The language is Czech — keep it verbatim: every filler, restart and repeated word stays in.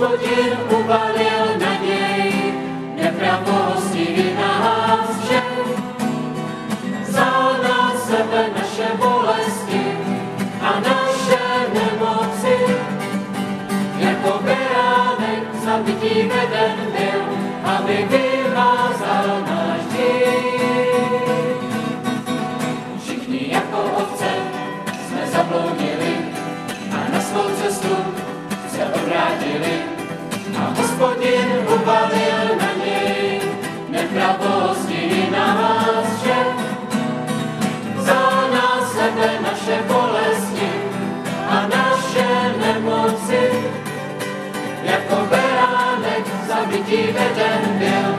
Hospodin uvalil na něj nepravosti nás všech. Vzal na sebe naše bolesti a naše nemoci. Jako beránek zabití veden byl, aby vymazal náš hřích. Všichni jako ovce jsme zabloudili a na svou cestu se obrátili. A Hospodin uvalil na něj nepravosti nás všech. Vzal na sebe naše bolesti a naše nemoci. Jako beránek zabití veden byl,